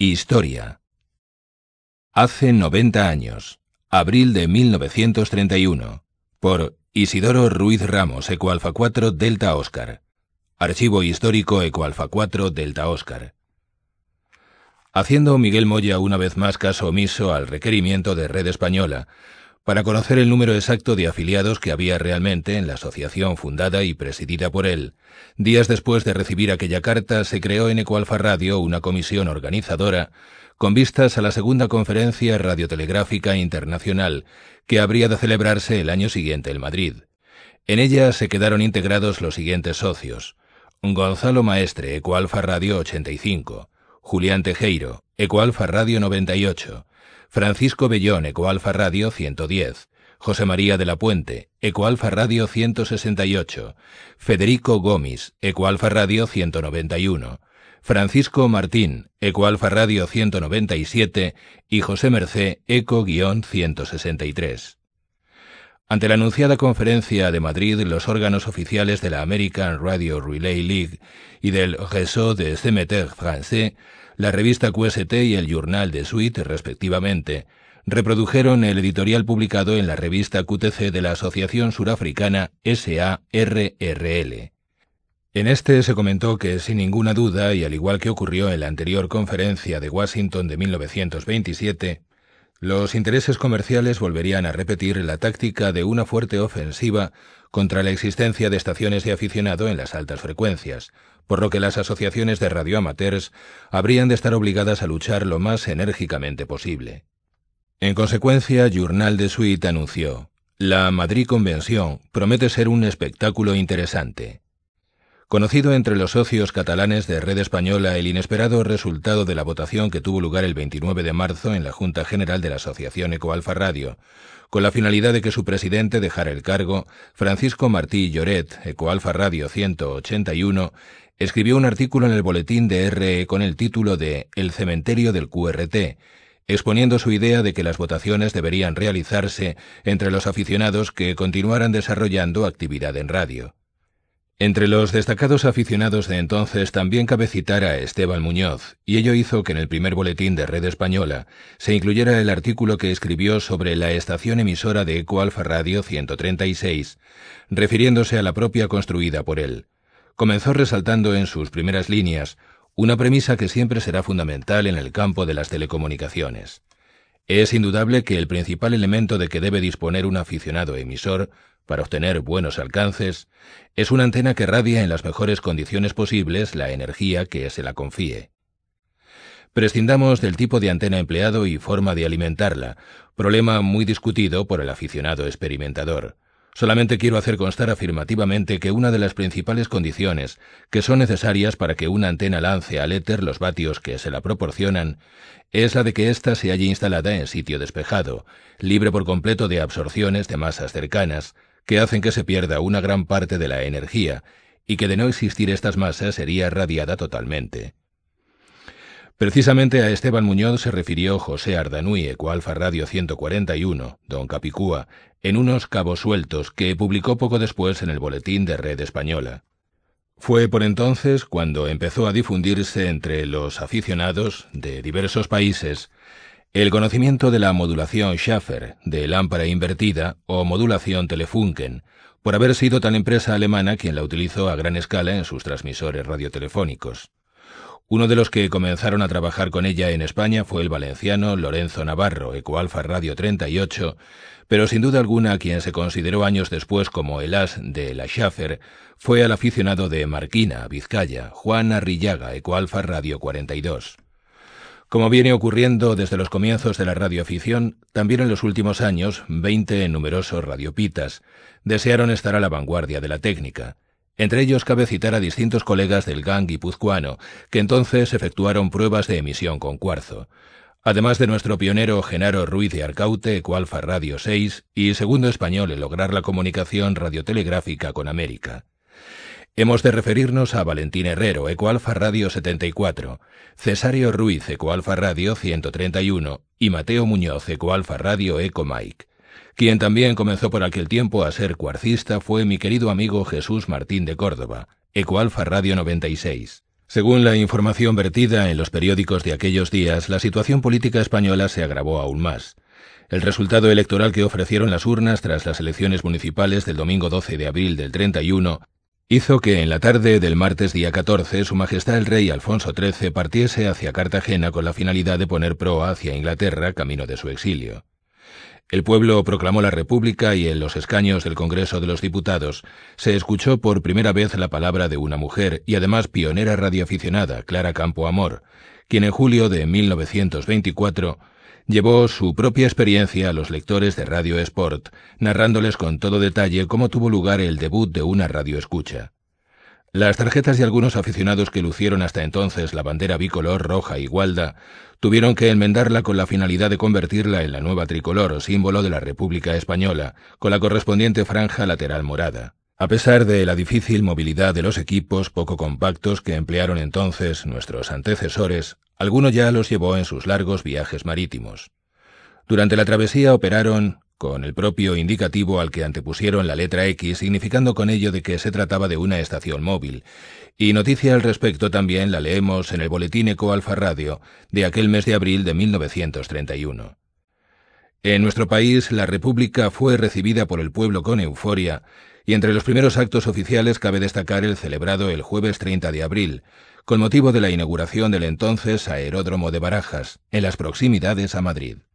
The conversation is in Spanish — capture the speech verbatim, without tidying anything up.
Historia. Hace noventa años, abril de mil novecientos treinta y uno, por Isidoro Ruiz Ramos, Ecoalfa cuatro Delta Oscar. Archivo histórico Ecoalfa cuatro Delta Oscar. Haciendo Miguel Moya una vez más caso omiso al requerimiento de Red Española, para conocer el número exacto de afiliados que había realmente en la asociación fundada y presidida por él, días después de recibir aquella carta se creó en Ecoalfa Radio una comisión organizadora con vistas a la segunda conferencia radiotelegráfica internacional que habría de celebrarse el año siguiente en Madrid. En ella se quedaron integrados los siguientes socios: Gonzalo Maestre, Ecoalfa Radio ochenta y cinco, Julián Tejero, Ecoalfa Radio noventa y ocho, Francisco Bellón, Ecoalfa Radio ciento diez, José María de la Puente, Ecoalfa Radio ciento sesenta y ocho, Federico Gómez, Ecoalfa Radio ciento noventa y uno, Francisco Martín, Ecoalfa Radio ciento noventa y siete y José Mercé, Eco ciento sesenta y tres. Ante la anunciada conferencia de Madrid, los órganos oficiales de la American Radio Relay League y del Réseau des Émetteurs Français, la revista Q S T y el Journal de Suite, respectivamente, reprodujeron el editorial publicado en la revista Q T C de la Asociación Surafricana S A R R L. En este se comentó que, sin ninguna duda, y al igual que ocurrió en la anterior conferencia de Washington de mil novecientos veintisiete, los intereses comerciales volverían a repetir la táctica de una fuerte ofensiva contra la existencia de estaciones de aficionado en las altas frecuencias, por lo que las asociaciones de radioamateurs habrían de estar obligadas a luchar lo más enérgicamente posible. En consecuencia, Journal de Suite anunció: la Madrid Convención promete ser un espectáculo interesante. Conocido entre los socios catalanes de Red Española el inesperado resultado de la votación que tuvo lugar el veintinueve de marzo en la Junta General de la Asociación Ecoalfa Radio, con la finalidad de que su presidente dejara el cargo, Francisco Martí Lloret, Ecoalfa Radio ciento ochenta y uno, escribió un artículo en el boletín de R E con el título de El cementerio del Q R T, exponiendo su idea de que las votaciones deberían realizarse entre los aficionados que continuaran desarrollando actividad en radio. Entre los destacados aficionados de entonces también cabe citar a Esteban Muñoz, y ello hizo que en el primer boletín de Red Española se incluyera el artículo que escribió sobre la estación emisora de Ecoalfa Radio ciento treinta y seis, refiriéndose a la propia construida por él. Comenzó resaltando en sus primeras líneas una premisa que siempre será fundamental en el campo de las telecomunicaciones. Es indudable que el principal elemento de que debe disponer un aficionado emisor para obtener buenos alcances es una antena que radia en las mejores condiciones posibles la energía que se la confíe. Prescindamos del tipo de antena empleado y forma de alimentarla, problema muy discutido por el aficionado experimentador. Solamente quiero hacer constar afirmativamente que una de las principales condiciones que son necesarias para que una antena lance al éter los vatios que se la proporcionan es la de que ésta se halle instalada en sitio despejado, libre por completo de absorciones de masas cercanas, que hacen que se pierda una gran parte de la energía, y que de no existir estas masas sería radiada totalmente. Precisamente a Esteban Muñoz se refirió José Ardanuy, Ecoalfa Radio ciento cuarenta y uno, Don Capicúa, en unos cabos sueltos que publicó poco después en el boletín de Red Española. Fue por entonces cuando empezó a difundirse entre los aficionados de diversos países el conocimiento de la modulación Schaffer, de lámpara invertida o modulación Telefunken, por haber sido tal empresa alemana quien la utilizó a gran escala en sus transmisores radiotelefónicos. Uno de los que comenzaron a trabajar con ella en España fue el valenciano Lorenzo Navarro, Ecoalfa Radio treinta y ocho, pero sin duda alguna quien se consideró años después como el as de la Schaffer fue al aficionado de Marquina, Vizcaya, Juan Arrillaga, Ecoalfa Radio cuarenta y dos. Como viene ocurriendo desde los comienzos de la radioafición, también en los últimos años, veinte numerosos radiopitas desearon estar a la vanguardia de la técnica. Entre ellos cabe citar a distintos colegas del gang guipuzcoano, que entonces efectuaron pruebas de emisión con cuarzo, además de nuestro pionero Genaro Ruiz de Arcaute, Ecoalfa Radio seis, y segundo español en lograr la comunicación radiotelegráfica con América. Hemos de referirnos a Valentín Herrero, Ecoalfa Radio setenta y cuatro, Cesario Ruiz, Ecoalfa Radio ciento treinta y uno, y Mateo Muñoz, Ecoalfa Radio Eco Mike. Quien también comenzó por aquel tiempo a ser cuarcista fue mi querido amigo Jesús Martín de Córdoba, Ecoalfa Radio noventa y seis. Según la información vertida en los periódicos de aquellos días, la situación política española se agravó aún más. El resultado electoral que ofrecieron las urnas tras las elecciones municipales del domingo doce de abril del treinta y uno hizo que en la tarde del martes día catorce Su Majestad el Rey Alfonso trece partiese hacia Cartagena con la finalidad de poner proa hacia Inglaterra, camino de su exilio. El pueblo proclamó la República y en los escaños del Congreso de los Diputados se escuchó por primera vez la palabra de una mujer y además pionera radioaficionada, Clara Campo Amor, quien en julio de mil novecientos veinticuatro llevó su propia experiencia a los lectores de Radio Sport, narrándoles con todo detalle cómo tuvo lugar el debut de una radioescucha. Las tarjetas de algunos aficionados que lucieron hasta entonces la bandera bicolor roja y gualda tuvieron que enmendarla con la finalidad de convertirla en la nueva tricolor, símbolo de la República Española, con la correspondiente franja lateral morada. A pesar de la difícil movilidad de los equipos poco compactos que emplearon entonces nuestros antecesores, alguno ya los llevó en sus largos viajes marítimos. Durante la travesía operaron con el propio indicativo al que antepusieron la letra X, significando con ello de que se trataba de una estación móvil, y noticia al respecto también la leemos en el boletín Eco Alfa Radio de aquel mes de abril de mil novecientos treinta y uno. En nuestro país, la República fue recibida por el pueblo con euforia, y entre los primeros actos oficiales cabe destacar el celebrado el jueves treinta de abril, con motivo de la inauguración del entonces Aeródromo de Barajas, en las proximidades a Madrid.